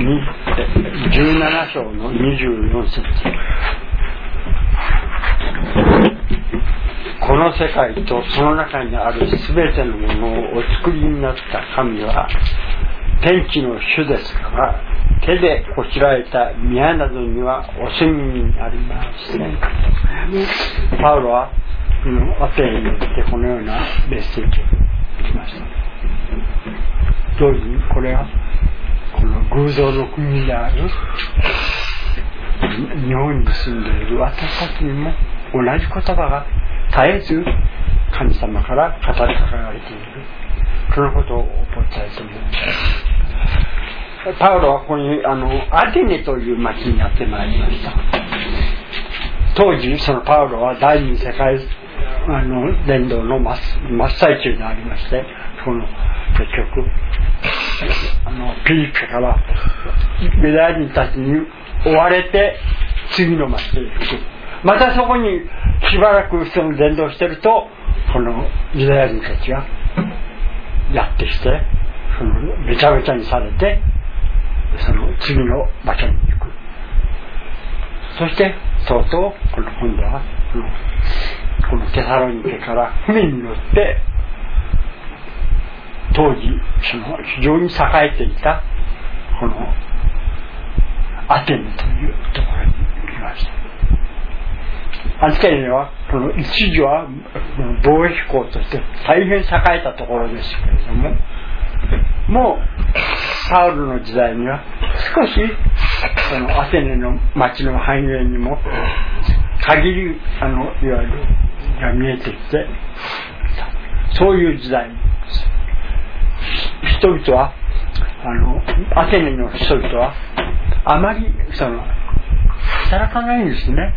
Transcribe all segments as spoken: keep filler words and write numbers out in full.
じゅうなな章のにじゅうよん節。この世界とその中にあるすべてのものをお作りになった神は天地の主ですから、手でこしらえた宮などにはお住みになりません。パウロはアテネによってこのようなメッセージをしました。同時にこれはこの偶像の国である日本に住んでいる私たちにも同じ言葉が絶えず神様から語りかけられている、そのことを覚えたいと思います。パウロはここにあのアテネという町にやってまいりました。当時そのパウロは第二次世界あの伝道の真っ最中にありまして、その結局あのピリピからユダヤ人たちに追われて次の町へ行く。またそこにしばらくその伝道してると、このユダヤ人たちがやってきて、そのべちゃべちゃにされて、その次の場所に行く。そしてとうとうこの今度はこのこのテサロニケから船に乗って当時その非常に栄えていたこのアテネというところに行きました。アテネはこの一時は貿易港として大変栄えたところですけれども、もうパウロの時代には少しそのアテネの町の繁栄にも限りあのいわゆるが見えてきて、そういう時代です。人々はあのアテネの人々はあまりその働かないんですね。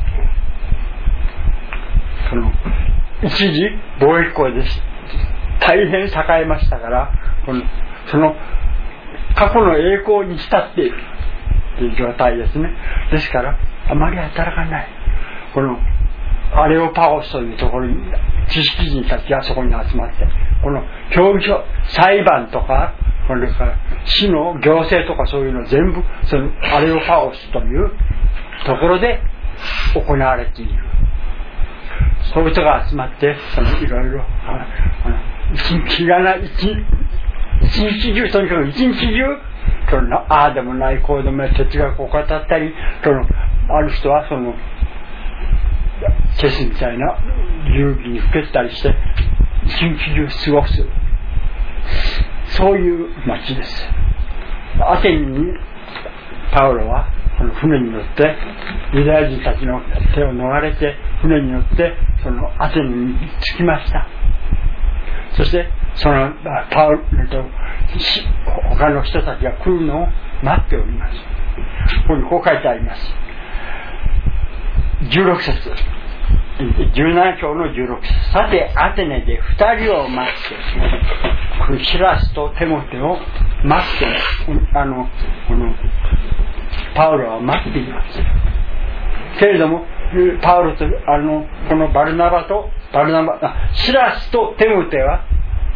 その一時貿易港です大変栄えましたから、このその過去の栄光に浸っているという状態ですね。ですからあまり働かない。このアレオパゴスというところに知識人たちがそこに集まって、この協議書裁判とかこれから市の行政とかそういうの全部そのアレオパゴスというところで行われている。そういう人が集まってそのいろいろ一日がない一日中とにかく一日中そのああでもないこうでもない哲学を語ったり、そのある人はそのチェスみたいな遊戯にふけたりして一日中過ごす、そういう町です。アテネにパウロはこの船に乗ってユダヤ人たちの手を逃れて船に乗ってそのアテネに着きました。そしてそのパウロと他の人たちが来るのを待っております。ここにこう書いてあります。じゅうろく節、じゅうなな章のじゅうろく節。さてアテネで二人を待って、シラスとテモテを待って、あのこのパウロは待っています。けれどもパウロとあのこのバルナバとバルナバあシラスとテモテは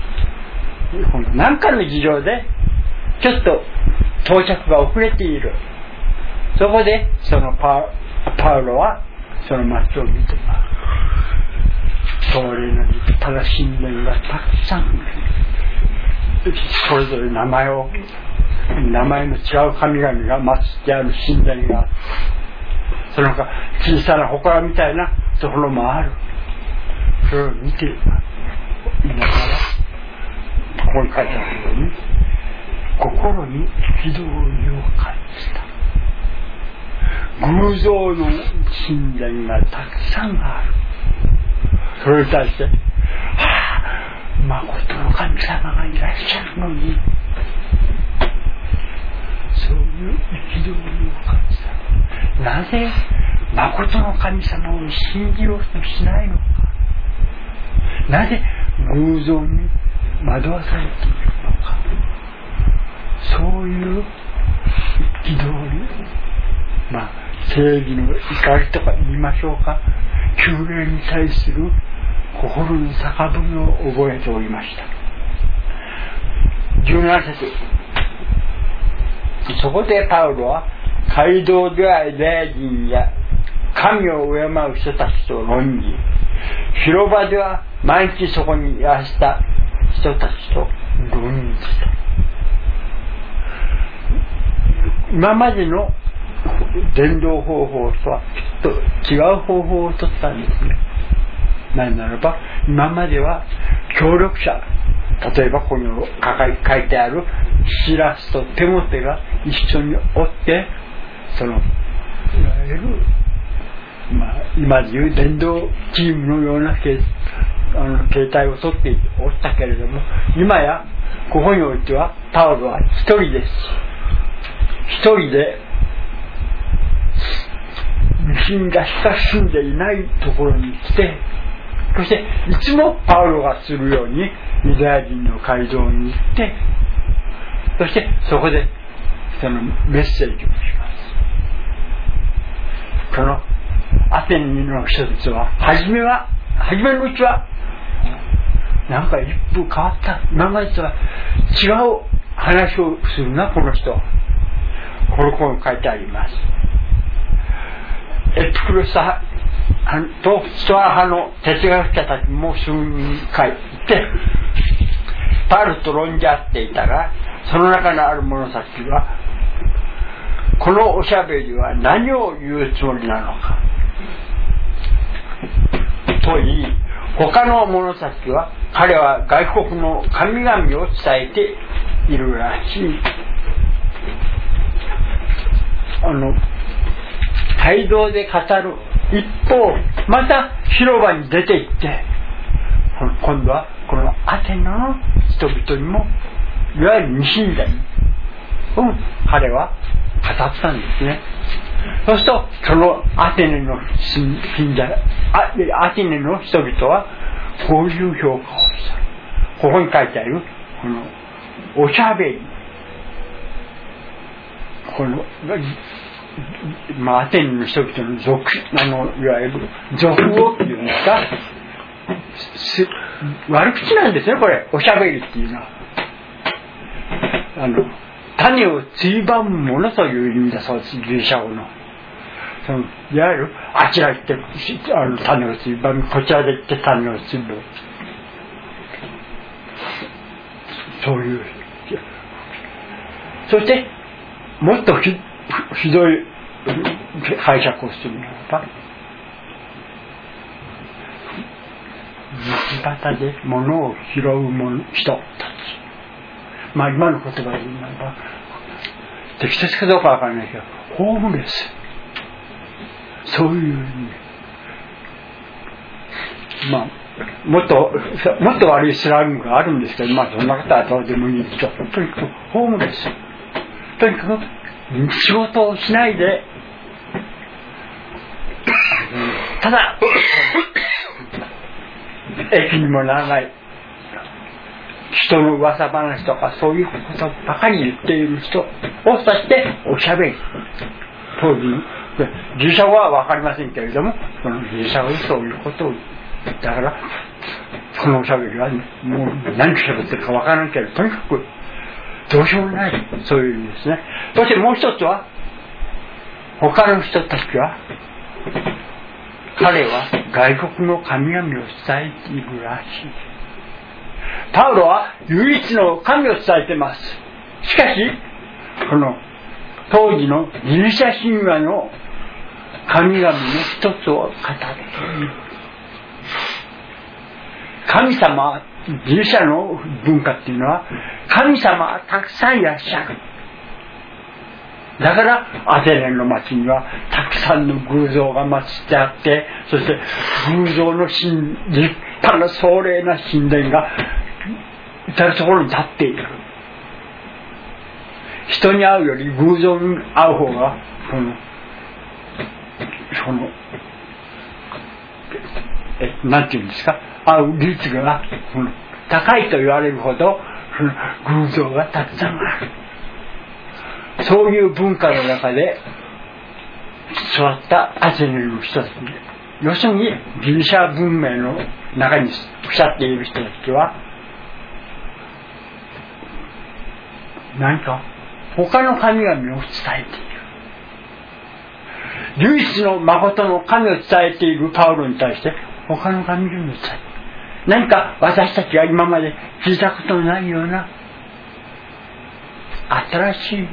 何かの事情でちょっと到着が遅れている。そこでその パ, パウロはその町を見てます。それの立派な神殿がたくさんそれぞれ名前を名前の違う神々が祀ってある神殿があって、その他小さな祠みたいなところもある。それを見ていながらここに書いてあるように心に憤りを感じた。偶像の神殿がたくさんある。それに対して、はあ、まことの神様がいらっしゃるのに、そういう憤りを感じた。なぜまことの神様を信じようとしないのか。なぜ偶像に惑わされているのか。そういう憤り、まあ正義の怒りとか言いましょうか、救援に対する心の高ぶりを覚えておりました。じゅうなな節、 そこでパウロは街道ではユダヤ人や神を敬う人たちと論議、広場では毎日そこにいらした人たちと論議した。今までの伝道方法とはちょっと違う方法を取ったんですね。なぜならば今までは協力者、例えばここに書いてあるシラスとテモテが一緒におってそのいわゆる、まあ、今でいう伝道チームのような形あの形態をとっておったけれども、今やここにおいてはパウロは一人です。一人で部品が親しんでいないところに来て、そしていつもパウロがするようにユダヤ人の街道に行って、そしてそこでそのメッセージをします。このアテネの人たちは初めは初めのうちはなんか一風変わった、今までとは違う話をするなこの人。これこう書いてあります。エピクロス派とストア派の哲学者たちもすぐに書いてパウロと論じ合っていたが、その中のある者たちはこのおしゃべりは何を言うつもりなのかと言い、他の者たちは彼は外国の神々を伝えているらしい。あの街道で語る一方、また広場に出て行って今度はこのアテネの人々にもいわゆる未信者に、うん、彼は語ったんですね。そうするとそのアテネの信者、アテネの人々はこういう評価をした。ここに書いてあるこのおしゃべり、このまあアテネの人々の俗あのいわゆる俗語っていうんですか、悪口なんですね。これおしゃべりっていうのはあの種をついばむものという意味だそうです。ギリシャ語のそのいわゆるあちら行ってあの種をついばむ、こちらで行って種をついばむ、そういう。そしてもっと ひ, ひどい解釈をするならば、道端で物を拾う者人たち、まあ今の言葉で言うならば適切かどうかわからないけどホームレス、そういう意味、まあもっともっと悪いスラングがあるんですけど、まあそんなことはどうでもいいですよ。とにかくホームレス、とにかく仕事をしないでただ駅にもならない人の噂話とかそういうことばかり言っている人を指しておしゃべり、当時ギリシャ語は分かりませんけれども、そのギリシャ語でそういうことをだからこのおしゃべりはもう何しゃべってるか分からんけど、とにかくどうしようもない、そういう意味ですね。そしてもう一つは他の人たちは彼は外国の神々を伝えているらしい。パウロは唯一の神を伝えています。しかしこの当時のギリシャ神話の神々の一つを語っている。神様、ギリシャの文化っていうのは神様はたくさんいらっしゃる。だからアテネの町にはたくさんの偶像が祀ってあって、そして偶像の立派な壮麗な神殿が至るところに立っている。人に会うより偶像に会う方がそのそのえなんていうんですか、会う率がその高いと言われるほどその偶像がたくさんある。そういう文化の中で育ったアテネの人たち、要するにギリシャ文明の中に腐っている人たちは何か他の神々を伝えている。唯一の誠の神を伝えているパウロに対して他の神々を伝えている。何か私たちが今まで聞いたことのないような新しい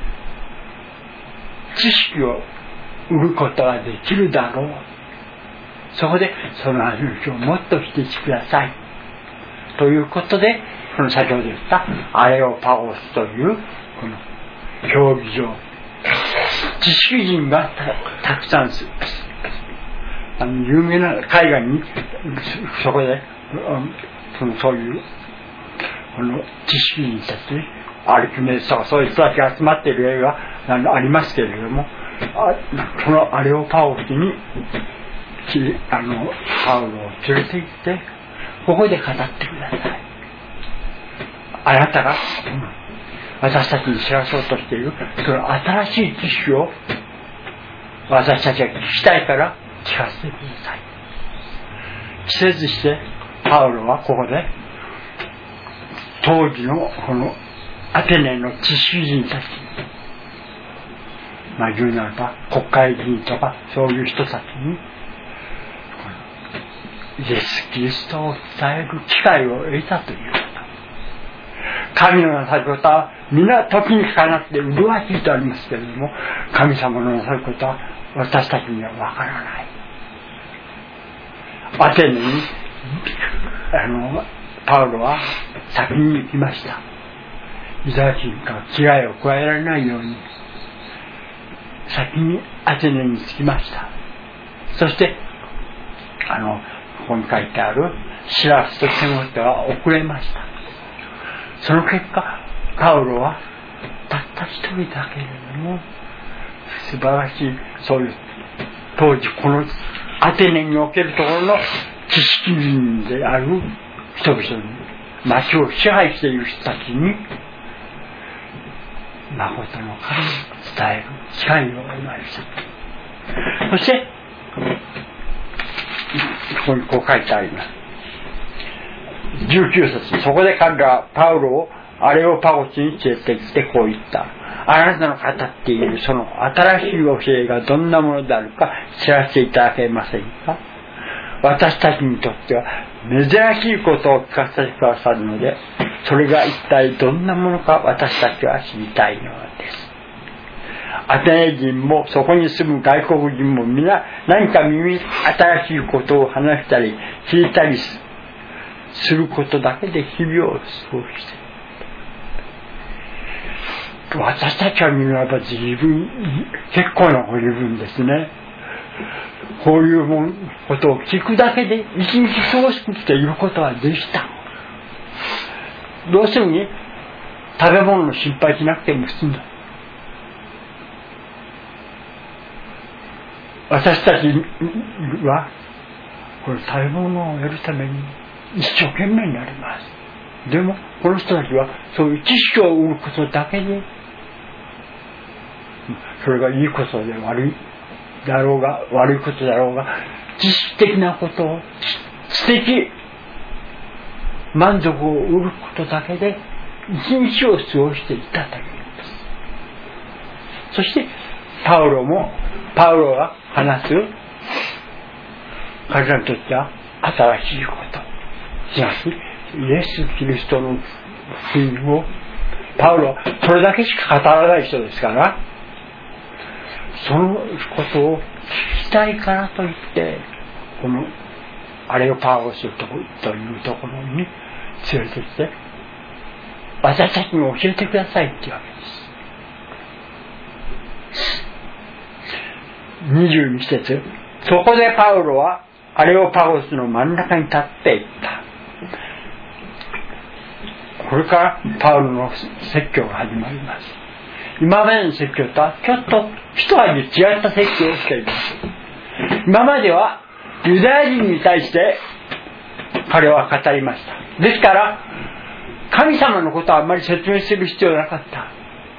知識を得ることができるだろう。そこでその話をもっとしてくださいということで、この先ほど言ったアレオパゴスというこの競技場、知識人が た, たくさんすあの有名な海外にそこでそのそういうこの知識人たち、アルキメデスとかそういう人たちが集まっている映画がありますけれども、あそのアレオパゴスにあのパウロを連れて行ってここで語ってください。あなたが私たちに知らそうとしているその新しい知識を私たちが聞きたいから聞かせてください。季節してパウロはここで当時のこのアテネの知識人たち、まあ言うならば国会議員とかそういう人たちにイエス・キリストを伝える機会を得たということ。神のなさることは皆時にかなって麗しいとありますけれども、神様のなさることは私たちにはわからない。アテネにあのパウロは先に行きました。ユダヤ人から危害を加えられないように先にアテネに着きました。そしてあのここに書いてあるシラスとテモテは遅れました。その結果パウロはたった一人だけれども素晴らしいそういう当時このアテネにおけるところの知識人である人々に町を支配している人たちに誠の神を伝える機会を得ました。そしてここにこう書いてあります。じゅうきゅう節、そこで彼らはパウロをアレオパゴスに連れて行ってこう言った。あなたの語っているその新しい教えがどんなものであるか知らせていただけませんか。私たちにとっては珍しいことを聞かせてくださるので、それが一体どんなものか私たちは知りたいのです。アテネ人もそこに住む外国人も皆何か耳新しいことを話したり聞いたりすることだけで日々を過ごしている。私たちは見れば自分結構なご自分ですね。こういうもんことを聞くだけで一日過ごしていることができた。どうしてもね、食べ物の心配しなくても済んだ。私たちはこの食べ物を得るために一生懸命になります。でもこの人たちはそういう知識を得ることだけで、それがいいことで悪いだろうが悪いことだろうが知識的なことを知的満足を得ることだけで一日を過ごしていたというんです。そしてパウロもパウロが話す彼らにとっては新しいことしかしイエス・キリストの福音をパウロはそれだけしか語らない人ですから、そのことを聞きたいからといってこのアレオパゴスというところに連れてきて私たちに教えてくださいっていうわけです。にじゅうに節、そこでパウロはアレオパゴスの真ん中に立っていった。これからパウロの説教が始まります。今までの説教とはちょっと一味違った説教をしています。今まではユダヤ人に対して彼は語りました。ですから神様のことはあんまり説明する必要なかった。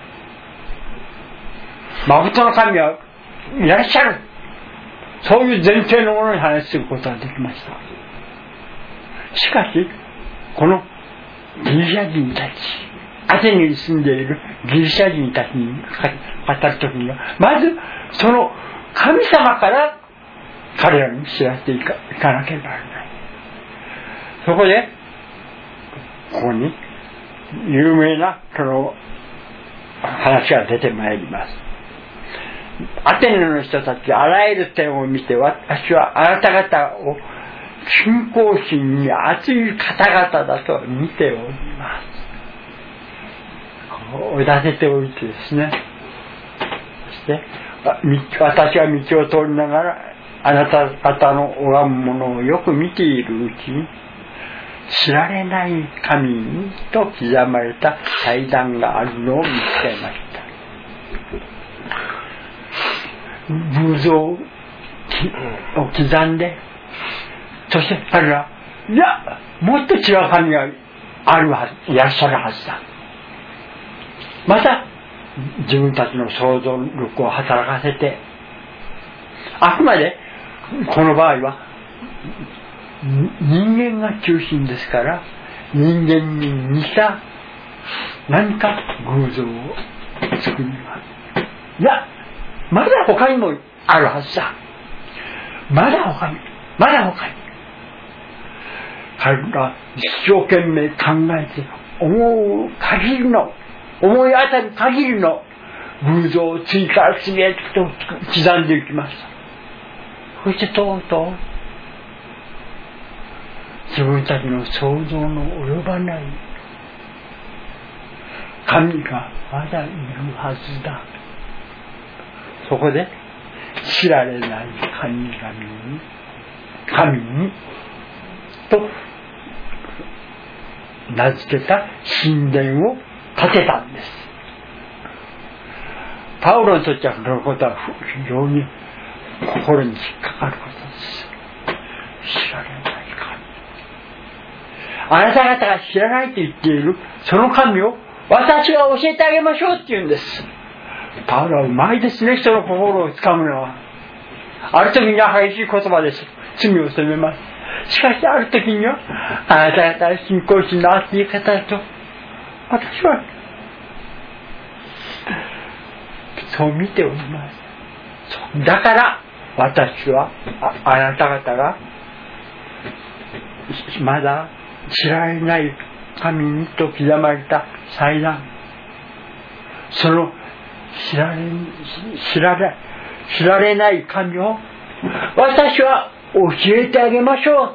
誠の神はいらっしゃる、そういう前提のものに話することができました。しかしこのギリシャ人たちアテネに住んでいるギリシャ人たちに語るときには、まずその神様から彼らに知らせていか、いかなければならない。そこでここに有名なその話が出てまいります。アテネの人たちあらゆる点を見て、私はあなた方を信仰心に熱い方々だと見ております。おだてておいてですね、そして私は道を通りながらあなた方の拝むものをよく見ているうちに、知られない神にと刻まれた祭壇があるのを見つけました。偶像を刻んで、そして彼ら、いや、もっと違う神があるはず、いらっしゃるはずだ。また自分たちの想像力を働かせて、あくまでこの場合は人間が中心ですから、人間に似た何か偶像を作ります。いや、まだ他にもあるはずだ。まだ他に、まだ他に。彼が一生懸命考えて、思う限りの、思い当たる限りの偶像を次から次へと刻んでいきました。そしてとうとう自分たちの想像の及ばない神がまだいるはずだ。そこで知られない神々に神にと名付けた神殿を建てたんです。パウロにとってはそのことは非常に心に引っかかることです。知られない神、あなた方が知らないと言っているその神を私が教えてあげましょうって言うんです。パウロはうまいですね、人の心をつかむのは。ある時には激しい言葉です。罪を責めます。しかしある時には、あなた方は信仰心の熱い方だと私はそう見ております。だから私は あ, あなた方がまだ知られない神にと刻まれた祭壇、その知られ知られ知られない神を私は教えてあげましょう。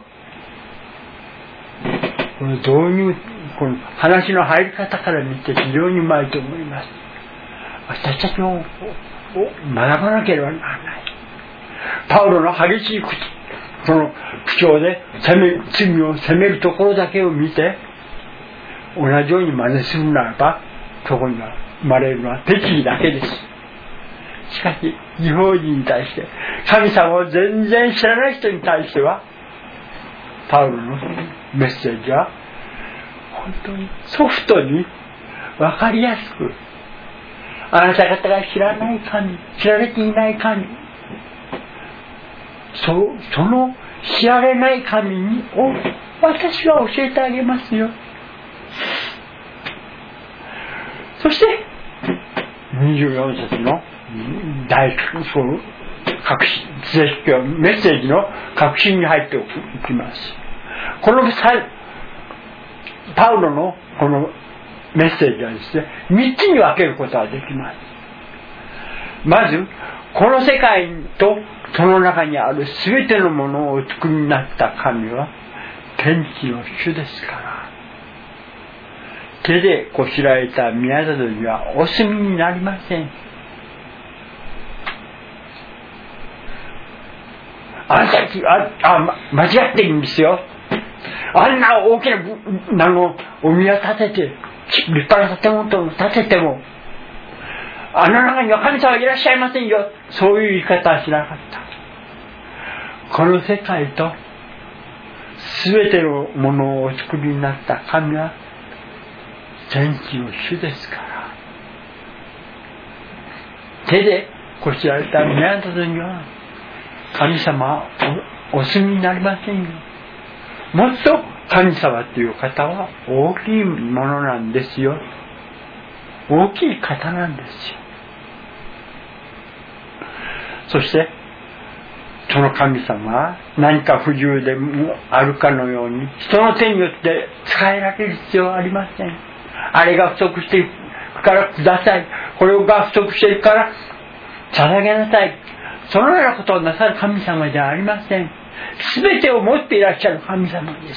この導入、この話の入り方から見て非常にうまいと思います。私たちも学ばなければならない。パウロの激しい口、その口調で責め罪を責めるところだけを見て同じように真似するならば、そこには生まれるのは敵意だけです。しかし異邦人に対して、神様を全然知らない人に対しては、パウロのメッセージは本当にソフトに分かりやすく、あなた方が知らない神、知られていない神、そ, その知られない神にを私は教えてあげますよ。そしてにじゅうよん節の大そう確信、メッセージの確信に入っていきます。このパウロのこのメッセージはですね、みっつに分けることができます。まず、この世界とその中にあるすべてのものをお作りになった神は天地の主ですから、手でこしらえた宮里にはお住みになりません。あんたたちああ、ま、間違ってるんですよ。あんな大きなあのお宮建てて立派な建物を建てても、あの中には神様はいらっしゃいませんよ。そういう言い方はしなかった。この世界と全てのものをお作りになった神は天地の主ですから、手でこしらえた宮里には神様は お, お住みになりませんよ。もっと神様という方は大きいものなんですよ。 大きい方なんですよ。そしてその神様は何か不自由でもあるかのように人の手によって使えられる必要はありません。あれが不足しているからください、これが不足しているから捧げなさい、そのようなことをなさる神様ではありません。全てを持っていらっしゃる神様です。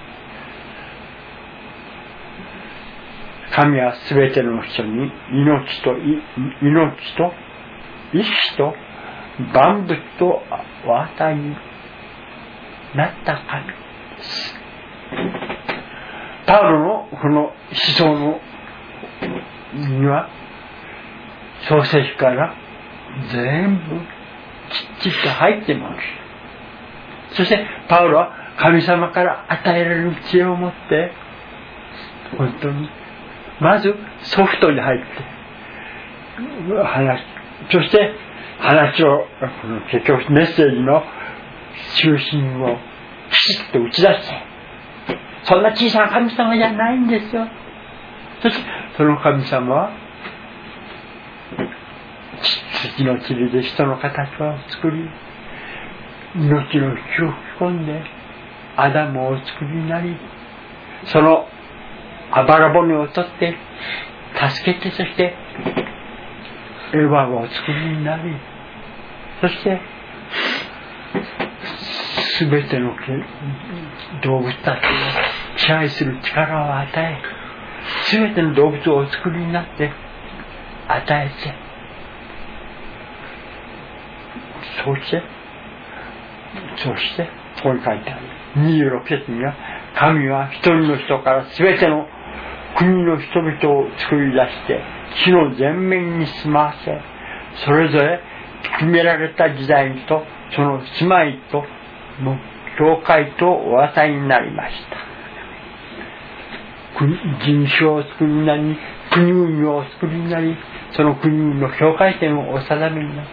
神は全ての人に命と命と意志と万物とお与えになった神です。パウロのこの思想のには創世記から全部きっちりと入っています。そしてパウロは神様から与えられる知恵を持って本当にまずソフトに入って話、そして話を結局メッセージの中心をきちっと打ち出して、そんな小さな神様じゃないんですよ。そしてその神様は土の塵で人の形を作り、命の息を吹き込んでアダムを作りになり、そのあばら骨を取って助けて、そしてエヴァを作りになり、そしてすべての動物たちを支配する力を与え、すべての動物をお作りになって与えて、そしてそしてここに書いてあるにじゅうろく節には、神は一人の人からすべての国の人々を作り出して地の全面に住まわせ、それぞれ決められた時代とその住まいとの教会とお与えになりました。人種を作りになり、国々を作りになり、その国々の境界線をお定めになった。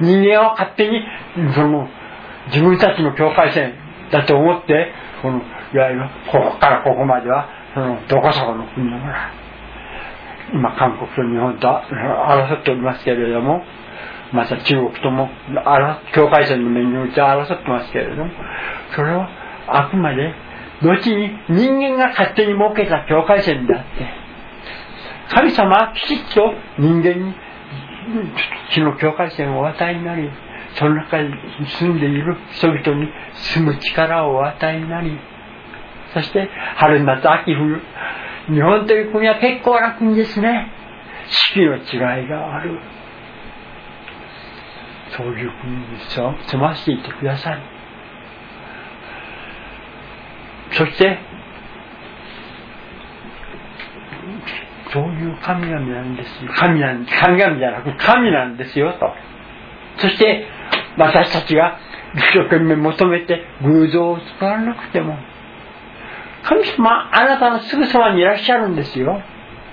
人間は勝手にその自分たちの境界線だと思って、このいわゆるここからここまではそのどこそこの国のもの、今韓国と日本と争っておりますけれども、また中国とも境界線の面において争ってますけれども、それはあくまで後に人間が勝手に設けた境界線であって、神様はきちっと人間に地の境界線をお与えになり、その中に住んでいる人々に住む力をお与えになり、そして春夏秋冬、日本という国は結構な国ですね。四季の違いがある、そういう国に住ましていてください。そしてそういう神々なんですよ。神なん神々じゃなく神なんですよと。そして私たちが一生懸命求めて偶像を作らなくても、神様はあなたのすぐそばにいらっしゃるんですよ。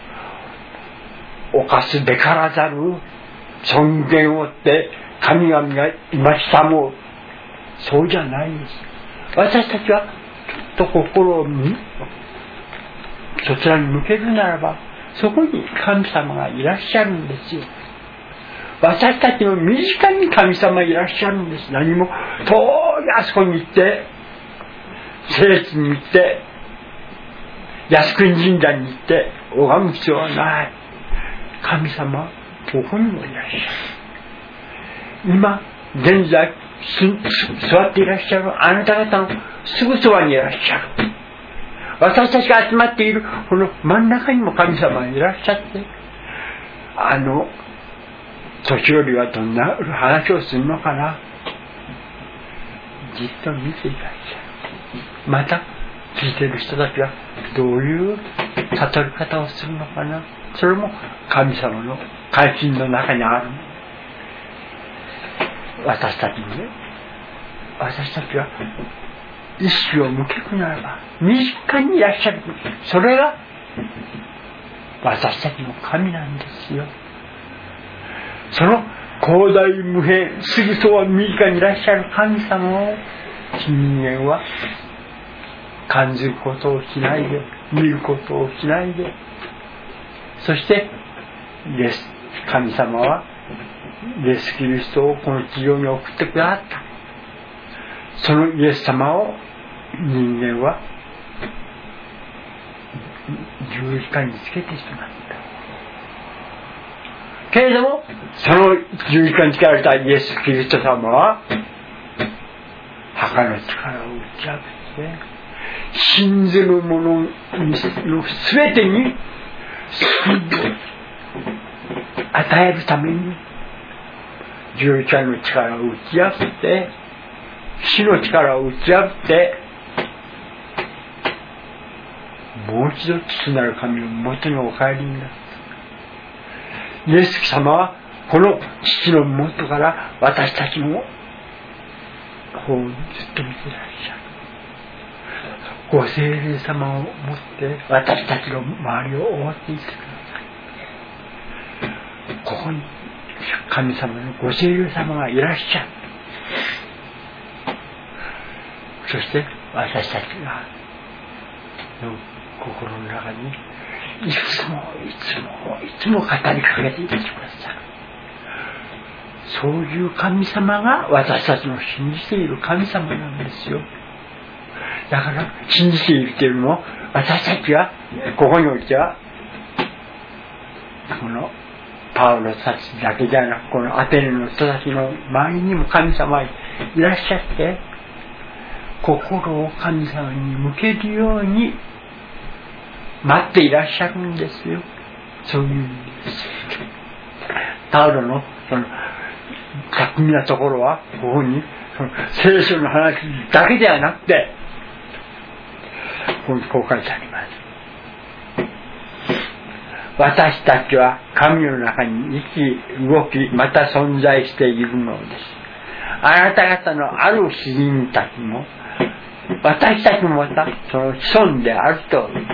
犯すべからざる尊厳をって神々が今したもう、そうじゃないんです。私たちはちょっと心をそちらに向けるならば、そこに神様がいらっしゃるんですよ。私たちの身近に神様がいらっしゃるんです。何も遠いあそこに行って聖地に行って靖国神社に行って拝む必要はない。神様はここにもいらっしゃる。今現在座っていらっしゃるあなた方のすぐそばにいらっしゃる。私たちが集まっているこの真ん中にも神様がいらっしゃって、あの年寄りはどんな話をするのかな、じっと見ていらっしゃる。また聞いている人たちはどういう悟り方をするのかな、それも神様の関心の中にある。私たちにね、私たちは意識を向けるならば身近にいらっしゃる、それが私たちの神なんですよ。その広大無辺すぐそば身近にいらっしゃる神様を人間は感じることをしないで、見ることをしないで、 そしてイエス神様はイエス・キリストをこの地上に送ってくださった。そのイエス様を人間は十字架につけてしまった。けれどもその十字架につけられたイエス・キリスト様は墓の力を打ち破って信ずる者の全てに救いを与えるために十字架の力を打ち破って死の力を打ち破ってもう一度父なる神の元にお帰りになった。イエス様はこの父の元から私たちの方にずっと見ていらっしゃる。ご聖霊様を持って私たちの周りを覆っていってください。ここに神様のご聖霊様がいらっしゃる。そして私たちがの心の中にいつもいつもいつも語りかけていてください。そういう神様が私たちの信じている神様なんですよ。だから信じているというのも私たちはここにおいてはこのパウロたちだけじゃなくこのアテネの人たちの周りにも神様いらっしゃって心を神様に向けるように待っていらっしゃるんですよ。そういう意味です。パウロのその巧みなところはここにその聖書の話だけではなくてこう書いてあります。私たちは神の中に生き動きまた存在しているのです。あなた方のある死人たちも私たちもまたその子孫であると言っています。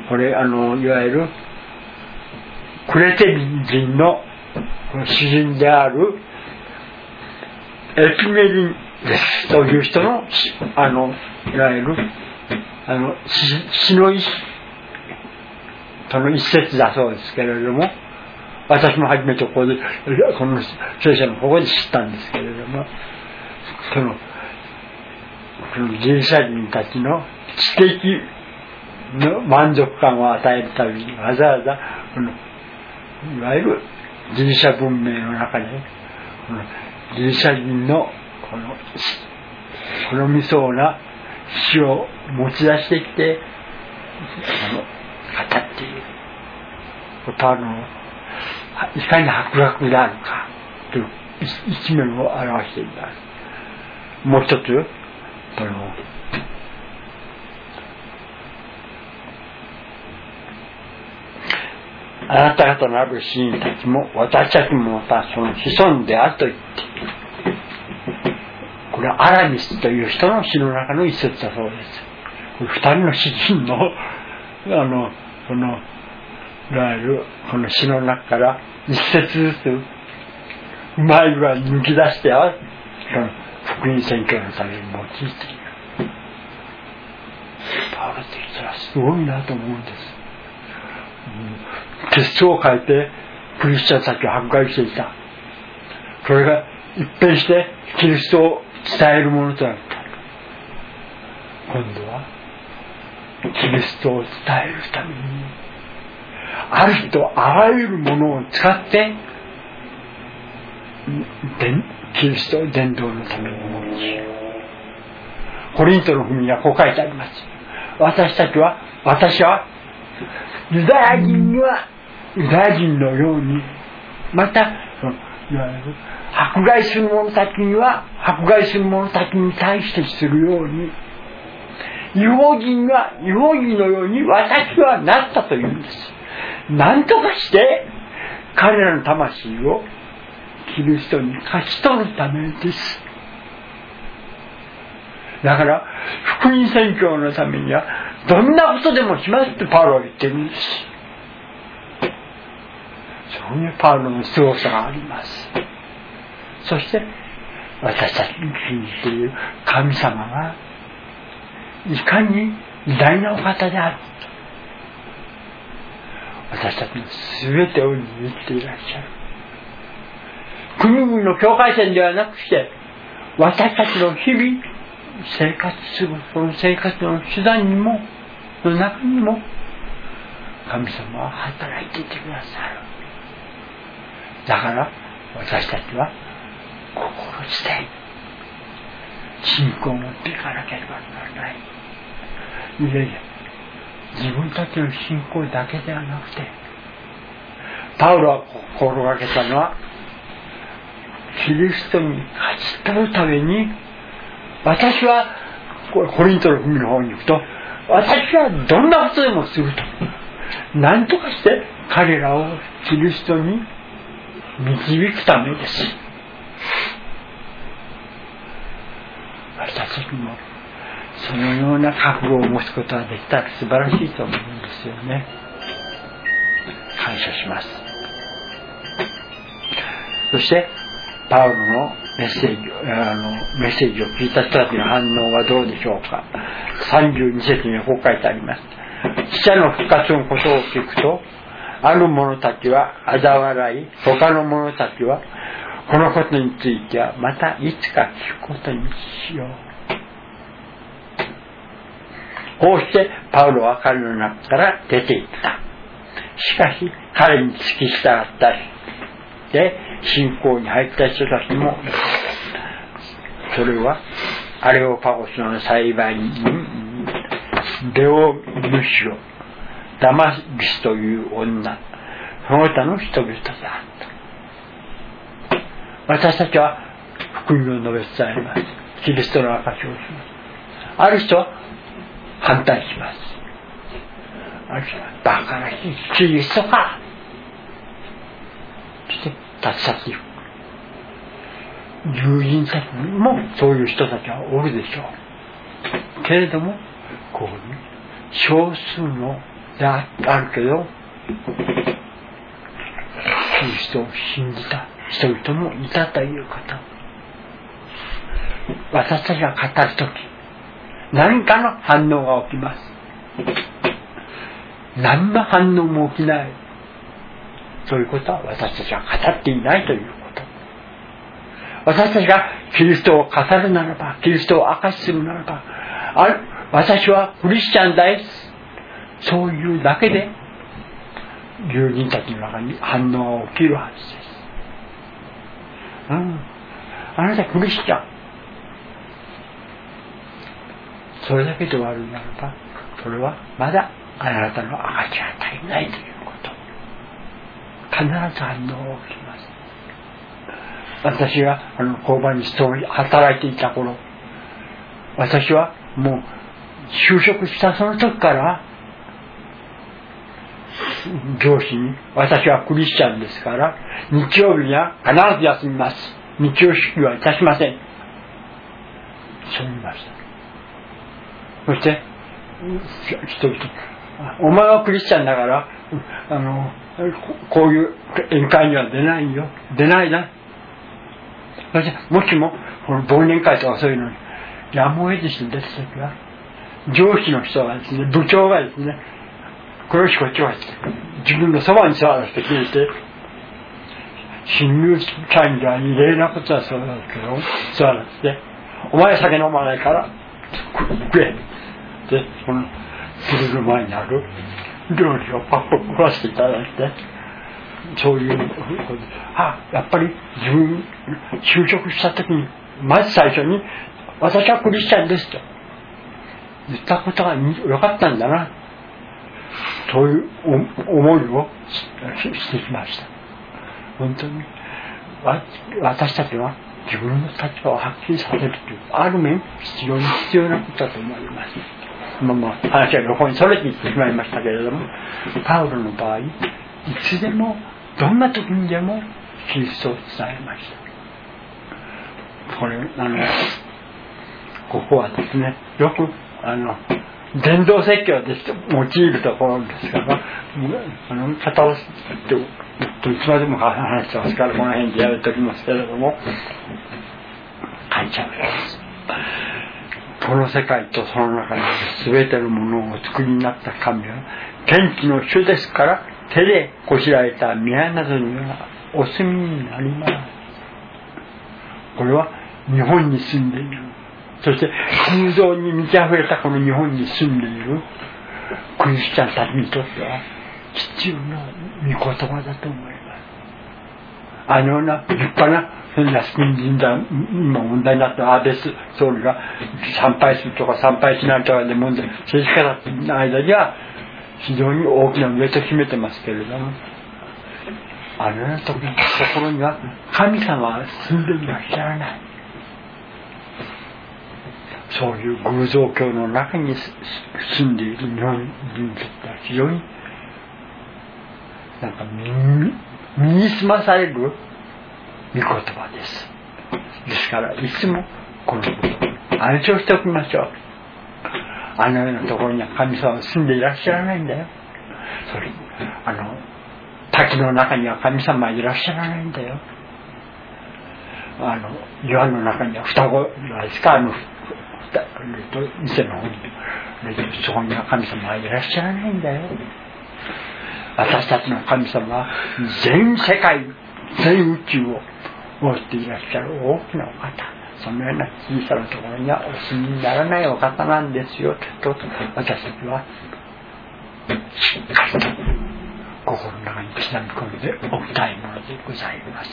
これあのいわゆるクレテ人の詩人であるエピメリンですという人のあのいわゆるあの詩の一その一節だそうですけれども、私も初めてここでこの聖書のここで知ったんですけれども、そのそのギリシャ人たちの知的の満足感を与えるためにわざわざこのいわゆるギリシャ文明の中でこのギリシャ人のこの好みそうな詩を持ち出してきてあの語っていることあのいかに博学であるかという一面を表しています。もう一つそのあなた方のある死人たちも私たちもまたその子孫であると言っている。これはアラミスという人の詩の中の一節だそうです。これ二人の詩人のあのこのいわゆるこの詩の中から一節ずつうまい具合に抜き出してはその福音宣教のために用いている。パウロって人はすごいなと思うんです。結晶を変えてクリスチャンたちを迫害していた。それが一変してキリストを伝えるものとなった。今度はキリストを伝えるためにある人あらゆるものを使ってキリストを伝道のために用いる。コリントの文にはこう書いてあります。私たちは私はユダヤ人にはユダヤ人のようにまたいわゆる迫害する者たちには迫害する者たちに対してするように違法人は違法人のように私はなったというんです。何とかして彼らの魂をキリストに勝ち取るためです。だから福音宣教のためにはどんなことでもしますってパウロは言ってるんです。そういうパウロの凄さがあります。そして私たちに信じている神様がいかに偉大なお方である私たちの全てを握っていらっしゃる。国々の境界線ではなくして、私たちの日々生活するその生活の手段にもの中にも神様は働いていてくださる。だから私たちは心して信仰を持っていかなければならない。いやいや、自分たちの信仰だけではなくて、パウロは心がけたのは、キリストに勝ち取るために、私はコリントの文の方に行くと、私はどんなことでもすると、何とかして彼らをキリストに導くためです。私たちもそのような覚悟を持つことができたら素晴らしいと思うんですよね。感謝します。そしてパウロのメッセージあのメッセージを聞いた人たちの反応はどうでしょうか。さんじゅうに節にこう書いてあります。死者の復活のことを聞くと、ある者たちは嘲笑い、他の者たちはこのことについてはまたいつか聞くことにしよう。こうしてパウロは彼の中から出ていった。しかし彼に付き従ったで信仰に入った人たちも、それはアレオパゴスの裁判人デオヌシオ、ダマリスという女、その他の人々であった。私たちは福音を述べ伝えます。キリストの証しをします。ある人は反対します。ある人はバカらしいキリストかそして立ち去っていく。友人たちにもそういう人たちはおるでしょう。けれどもこういう少数のであるけどキリストを信じた人々もいたということ。私たちが語るとき何かの反応が起きます。何の反応も起きない。そういうことは私たちは語っていないということ。私たちがキリストを語るならば、キリストを証しするならば、あ私はクリスチャンです。そういうだけで友人たちの中に反応が起きるはずです。うん、あなたクリスチャン。それだけで終わるならば、それはまだあなたの証が足りないということ。必ず反応が起きます。私があの交番に勤め働いていた頃、私はもう就職したその時から上司に、私はクリスチャンですから日曜日には必ず休みます。日曜祝はいたしません。そう言いました。そして人々、お前はクリスチャンだからあのこういう宴会には出ないよ、出ないな。そしてもしもこの忘年会とかそういうのにやむを得ずして出た時は、上司の人がですね、部長がですね、こよしこっちは自分のそばに座らせてくれて、新入社員では異例なことはそうなんですけど、座らせて、お前酒飲まないから食えで、このグルの前にある料理をパッと食わせていただいて、そういうことで、あ、やっぱり自分就職した時にまず最初に私はクリスチャンですと言ったことが良かったんだな、そういう思いをしてきました。本当に私たちは自分の立場をはっきりさせるという、ある面非常に必要なことだと思います。まあまあ話は横にそれていってしまいましたけれども、パウロの場合いつでもどんな時にでもキリストを伝えました。これあのここはですね、よくあの伝道説教で用いるところですから、あの片をっていつまでも話してますから、この辺でやるときますけれども、書いちゃうんです。この世界とその中に全てのものをお作りになった神は天地の主ですから、 手でこしらえた宮などにはお住みになります。これは日本に住んでいる、そして空洞に満ち溢れたこの日本に住んでいるクリスチャンたちにとっては必要な御言葉だと思います。あのような立派な靖国神社、今問題になった安倍総理が参拝するとか参拝しないとかで問題、政治家の間には非常に大きな上と秘めてますけれども、あのようなところには神様は住んでいらっしゃらない。そういう偶像教の中に住んでいる日本人にとっては非常になんか身につまされる御言葉です。ですからいつもこのことを暗唱しておきましょう。あのようなところには神様は住んでいらっしゃらないんだよ。それあの滝の中には神様はいらっしゃらないんだよ。あの岩の中には双子ですか、あの店の方にそこには神様はいらっしゃらないんだよ。私たちの神様は全世界全宇宙を持っていらっしゃる大きなお方、そのような小さなところにはお住みにならないお方なんですよと私たちはしっかりと心の中に刻み込んでおきたいものでございます。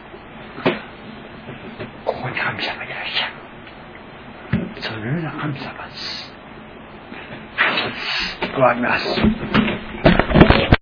ここに神様いらっしゃる、そのような神様です。終わります。